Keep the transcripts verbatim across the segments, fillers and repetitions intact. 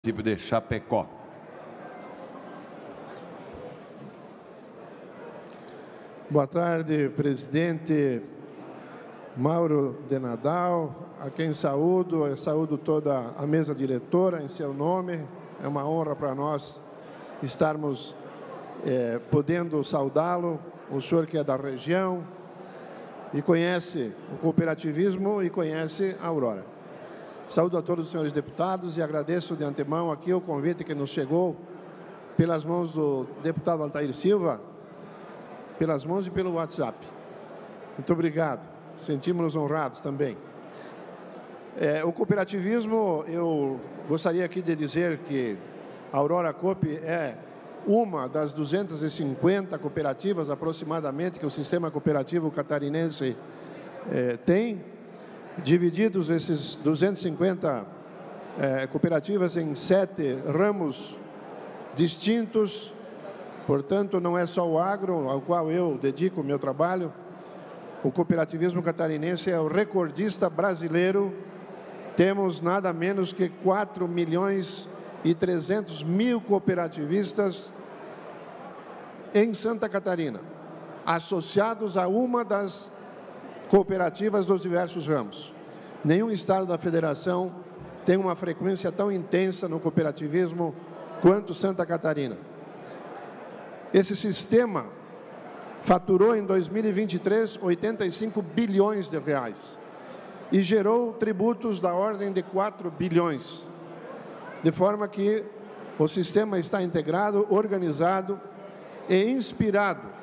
município de Chapecó. Boa tarde, presidente Mauro de Nadal, a quem saúdo, eu saúdo toda a mesa diretora em seu nome. É uma honra para nós estarmos é, podendo saudá-lo, o senhor que é da região e conhece o cooperativismo e conhece a Aurora. Saúdo a todos os senhores deputados e agradeço de antemão aqui o convite que nos chegou pelas mãos do deputado Altair Silva, pelas mãos e pelo WhatsApp. Muito obrigado. Sentimos-nos honrados também. É, o cooperativismo, eu gostaria aqui de dizer que a Aurora Coop é uma das duzentas e cinquenta cooperativas aproximadamente que o sistema cooperativo catarinense é, tem, divididos esses duzentas e cinquenta é, cooperativas em sete ramos distintos. Portanto, não é só o agro, ao qual eu dedico o meu trabalho. O cooperativismo catarinense é o recordista brasileiro. Temos nada menos que quatro milhões e trezentos mil cooperativistas em Santa Catarina, associados a uma das cooperativas dos diversos ramos. Nenhum estado da federação tem uma frequência tão intensa no cooperativismo quanto Santa Catarina. Esse sistema faturou em dois mil e vinte e três oitenta e cinco bilhões de reais e gerou tributos da ordem de quatro bilhões, de forma que o sistema está integrado, organizado e inspirado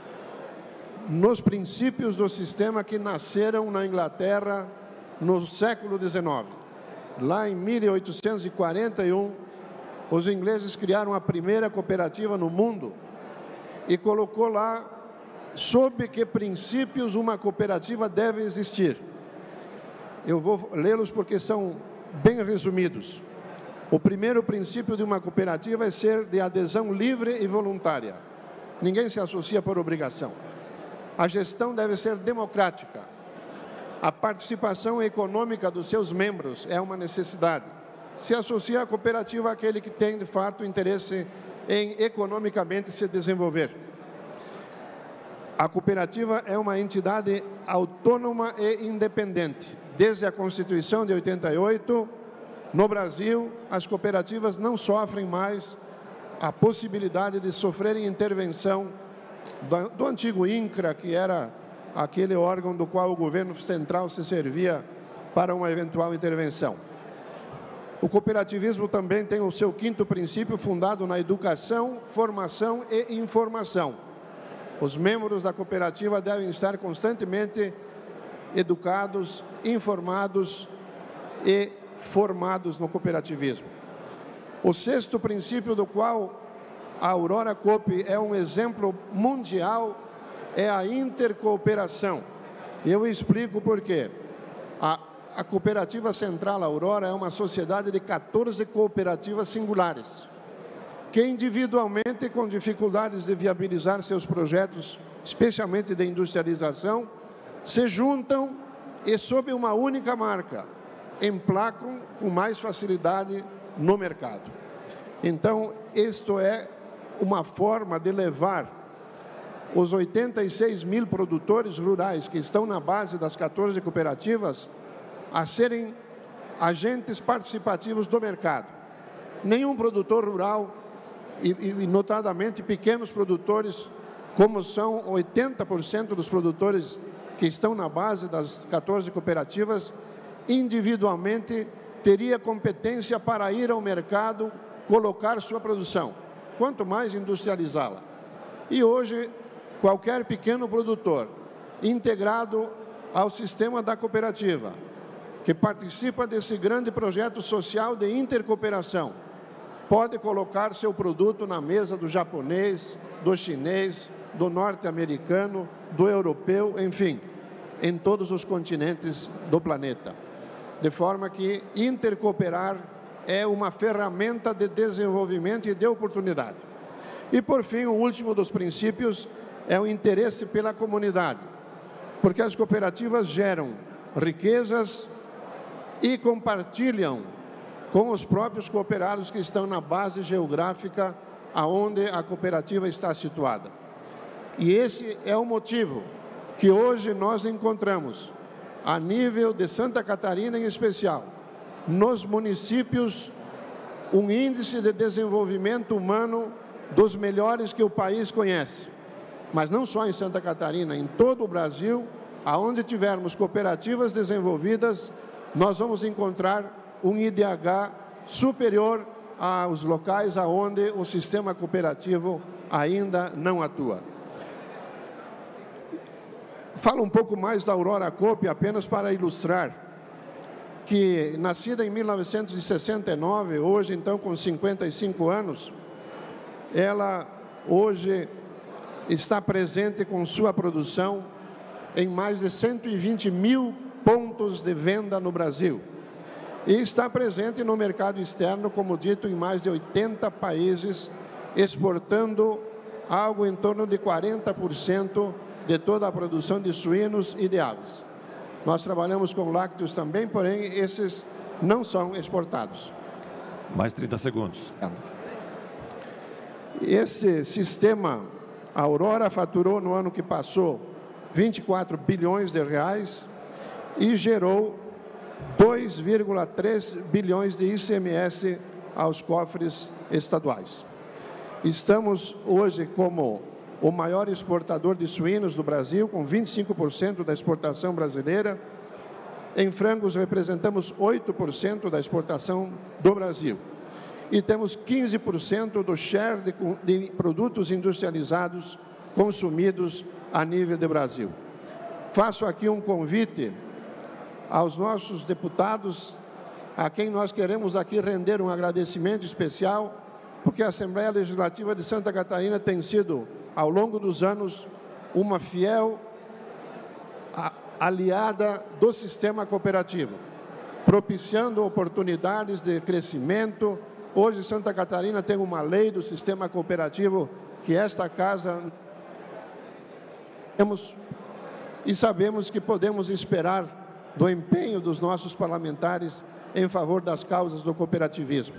nos princípios do sistema que nasceram na Inglaterra no século dezenove. Lá em mil oitocentos e quarenta e um, os ingleses criaram a primeira cooperativa no mundo e colocou lá sob que princípios uma cooperativa deve existir. Eu vou lê-los porque são bem resumidos. O primeiro princípio de uma cooperativa é ser de adesão livre e voluntária. Ninguém se associa por obrigação. A gestão deve ser democrática. A participação econômica dos seus membros é uma necessidade. Se associa à cooperativa aquele que tem, de fato, interesse em economicamente se desenvolver. A cooperativa é uma entidade autônoma e independente. Desde a Constituição de oitenta e oito, no Brasil, as cooperativas não sofrem mais a possibilidade de sofrerem intervenção do, do antigo INCRA, que era aquele órgão do qual o governo central se servia para uma eventual intervenção. O cooperativismo também tem o seu quinto princípio fundado na educação, formação e informação. Os membros da cooperativa devem estar constantemente educados, informados e formados no cooperativismo. O sexto princípio do qual a Aurora Coop é um exemplo mundial é a intercooperação. E eu explico por quê. A, a Cooperativa Central Aurora é uma sociedade de quatorze cooperativas singulares, que individualmente, com dificuldades de viabilizar seus projetos, especialmente de industrialização, se juntam e, sob uma única marca, emplacam com mais facilidade no mercado. Então, isto é uma forma de levar os oitenta e seis mil produtores rurais que estão na base das quatorze cooperativas a serem agentes participativos do mercado. Nenhum produtor rural, e, e notadamente pequenos produtores, como são oitenta por cento dos produtores que estão na base das quatorze cooperativas, individualmente teria competência para ir ao mercado colocar sua produção, quanto mais industrializá-la. E hoje, qualquer pequeno produtor integrado ao sistema da cooperativa, que participa desse grande projeto social de intercooperação, pode colocar seu produto na mesa do japonês, do chinês, do norte-americano, do europeu, enfim, em todos os continentes do planeta. De forma que intercooperar é uma ferramenta de desenvolvimento e de oportunidade. E, por fim, o último dos princípios é o interesse pela comunidade, porque as cooperativas geram riquezas e compartilham com os próprios cooperados que estão na base geográfica aonde a cooperativa está situada. E esse é o motivo que hoje nós encontramos, a nível de Santa Catarina em especial, nos municípios, um índice de desenvolvimento humano dos melhores que o país conhece. Mas não só em Santa Catarina, em todo o Brasil, aonde tivermos cooperativas desenvolvidas, nós vamos encontrar um I D H superior aos locais aonde o sistema cooperativo ainda não atua. Falo um pouco mais da Aurora Coop apenas para ilustrar que, nascida em mil novecentos e sessenta e nove, hoje então com cinquenta e cinco anos, ela hoje está presente com sua produção em mais de cento e vinte mil pontos de venda no Brasil. E está presente no mercado externo, como dito, em mais de oitenta países, exportando algo em torno de quarenta por cento de toda a produção de suínos e de aves. Nós trabalhamos com lácteos também, porém, esses não são exportados. Mais trinta segundos. Esse sistema, a Aurora faturou no ano que passou vinte e quatro bilhões de reais e gerou dois vírgula três bilhões de I C M S aos cofres estaduais. Estamos hoje como o maior exportador de suínos do Brasil, com vinte e cinco por cento da exportação brasileira. Em frangos, representamos oito por cento da exportação do Brasil. E temos quinze por cento do share de, de produtos industrializados consumidos a nível do Brasil. Faço aqui um convite aos nossos deputados, a quem nós queremos aqui render um agradecimento especial, porque a Assembleia Legislativa de Santa Catarina tem sido, ao longo dos anos, uma fiel aliada do sistema cooperativo, propiciando oportunidades de crescimento. Hoje, Santa Catarina tem uma lei do sistema cooperativo que esta casa temos e sabemos que podemos esperar do empenho dos nossos parlamentares em favor das causas do cooperativismo.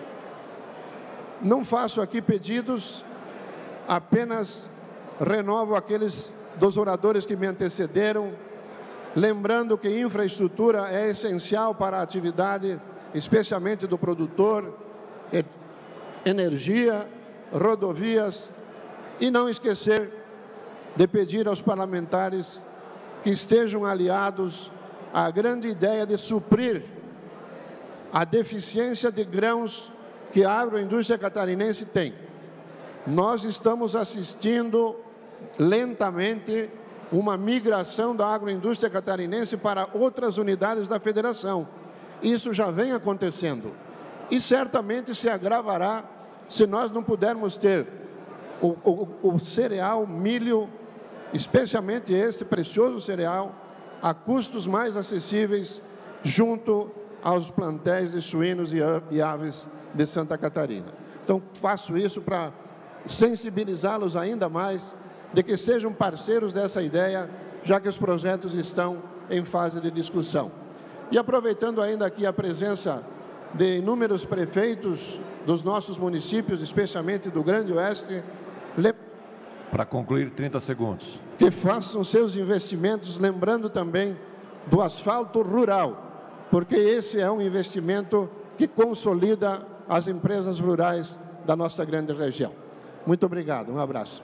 Não faço aqui pedidos, apenas renovo aqueles dos oradores que me antecederam, lembrando que infraestrutura é essencial para a atividade, especialmente do produtor, energia, rodovias, e não esquecer de pedir aos parlamentares que estejam aliados à grande ideia de suprir a deficiência de grãos que a agroindústria catarinense tem. Nós estamos assistindo lentamente uma migração da agroindústria catarinense para outras unidades da federação. Isso já vem acontecendo e certamente se agravará se nós não pudermos ter o, o, o cereal, milho, especialmente esse precioso cereal, a custos mais acessíveis junto aos plantéis de suínos e aves de Santa Catarina. Então, faço isso para sensibilizá-los ainda mais de que sejam parceiros dessa ideia, já que os projetos estão em fase de discussão. E aproveitando ainda aqui a presença de inúmeros prefeitos dos nossos municípios, especialmente do Grande Oeste, para concluir, trinta segundos. Que façam seus investimentos, lembrando também do asfalto rural, porque esse é um investimento que consolida as empresas rurais da nossa grande região. Muito obrigado, um abraço.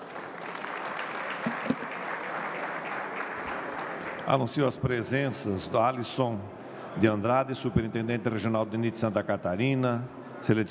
Anuncio as presenças do Alisson de Andrade, superintendente regional de N I T Santa Catarina, seletivo